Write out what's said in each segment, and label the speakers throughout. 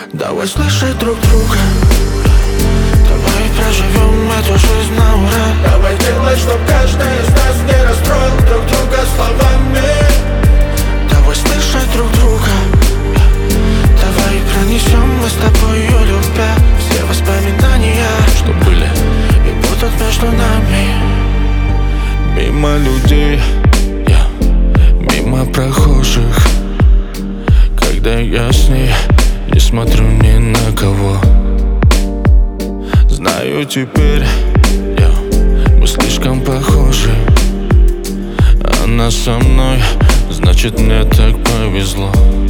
Speaker 1: Давай слышать друг друга, давай проживем эту жизнь на ура. Давай делать, чтоб каждый из нас не расстроил друг друга словами. Давай слышать друг друга, давай пронесем мы с тобой ее любя все воспоминания, что были и будут между нами. Мимо людей, мимо прохожих, когда я с ней не смотрю ни на кого. Знаю теперь, мы слишком похожи. Она со мной, значит мне так повезло.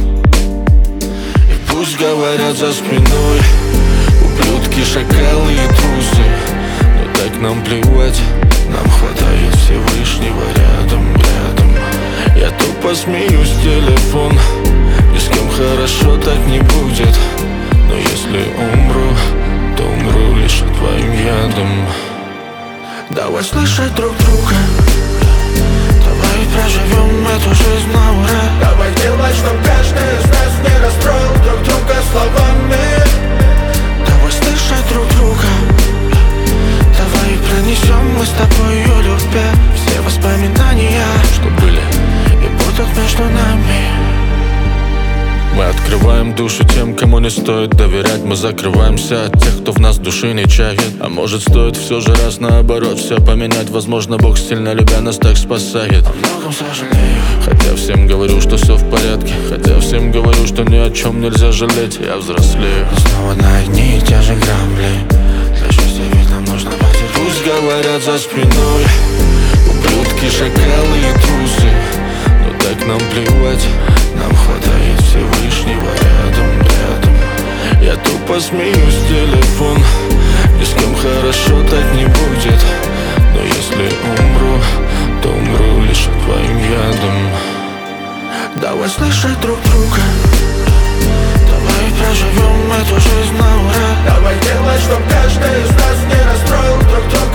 Speaker 1: И пусть говорят за спиной ублюдки, шакалы и трусы, но так нам плевать, нам хватает Всевышнего рядом. Я тупо смеюсь в телефон, ни с кем хорошо так не будет. Но если умру, то умру лишь твоим ядом. Давай слышать друг друга, давай проживем эту жизнь на ура. Давай делать, чтоб каждый из нас не расстроил друг друга словами. Давай слышать друг друга, давай пронесем мы с тобой ее любя все воспоминания, что были и будут между нами. Мы открываем душу тем, кому не стоит доверять. Мы закрываемся от тех, кто в нас души не чает. А может стоит все же раз наоборот все поменять. Возможно, Бог сильно любя нас так спасает. О многом сожалею, хотя всем говорю, что все в порядке. Хотя всем говорю, что ни о чем нельзя жалеть. Я взрослею, но снова на одни и те же грабли. Для счастья ведь нам нужно потерпеть. Пусть говорят за спиной ублюдки, шакалы и трусы, но так нам плевать, нам хватает Всевышнего рядом. Я тупо смеюсь в телефон, ни с кем хорошо так не будет. Но если умру, то умру лишь твоим ядом. Давай слышать друг друга, давай проживем эту жизнь на ура. Давай делать, чтоб каждый из нас не расстроил друг друга